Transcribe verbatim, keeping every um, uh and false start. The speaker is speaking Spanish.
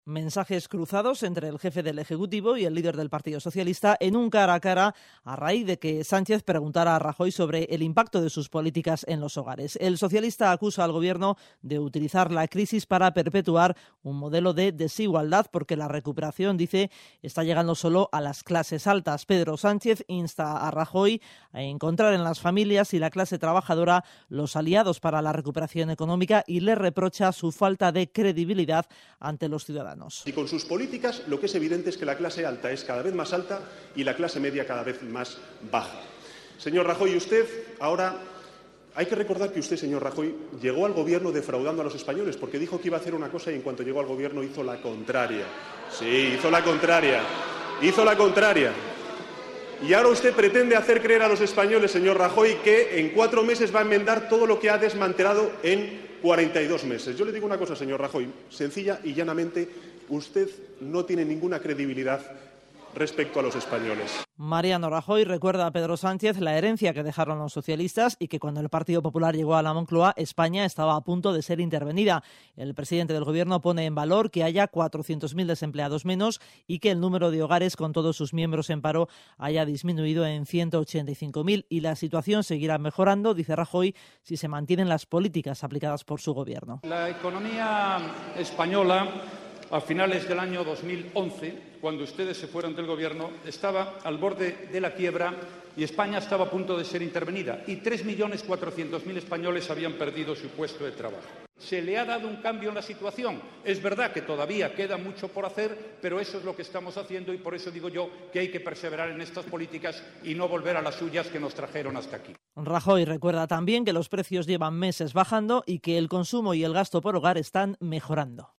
Mensajes cruzados entre el jefe del Ejecutivo y el líder del Partido Socialista en un cara a cara a raíz de que Sánchez preguntara a Rajoy sobre el impacto de sus políticas en los hogares. El socialista acusa al Gobierno de utilizar la crisis para perpetuar un modelo de desigualdad porque la recuperación, dice, está llegando solo a las clases altas. Pedro Sánchez insta a Rajoy a encontrar en las familias y la clase trabajadora los aliados para la recuperación económica y le reprocha su falta de credibilidad ante los ciudadanos. Y con sus políticas lo que es evidente es que la clase alta es cada vez más alta y la clase media cada vez más baja. Señor Rajoy, usted ahora, hay que recordar que usted, señor Rajoy, llegó al Gobierno defraudando a los españoles porque dijo que iba a hacer una cosa y en cuanto llegó al Gobierno hizo la contraria. Sí, hizo la contraria, hizo la contraria. Y ahora usted pretende hacer creer a los españoles, señor Rajoy, que en cuatro meses va a enmendar todo lo que ha desmantelado en cuarenta y dos meses. Yo le digo una cosa, señor Rajoy, sencilla y llanamente, usted no tiene ninguna credibilidad respecto a los españoles. Mariano Rajoy recuerda a Pedro Sánchez la herencia que dejaron los socialistas y que cuando el Partido Popular llegó a la Moncloa, España estaba a punto de ser intervenida. El presidente del Gobierno pone en valor que haya cuatrocientos mil desempleados menos y que el número de hogares con todos sus miembros en paro haya disminuido en ciento ochenta y cinco mil y la situación seguirá mejorando, dice Rajoy, si se mantienen las políticas aplicadas por su Gobierno. La economía española, a finales del año dos mil once, cuando ustedes se fueron del Gobierno, estaba al borde de la quiebra y España estaba a punto de ser intervenida y tres millones cuatrocientos mil españoles habían perdido su puesto de trabajo. Se le ha dado un cambio en la situación. Es verdad que todavía queda mucho por hacer, pero eso es lo que estamos haciendo y por eso digo yo que hay que perseverar en estas políticas y no volver a las suyas que nos trajeron hasta aquí. Rajoy recuerda también que los precios llevan meses bajando y que el consumo y el gasto por hogar están mejorando.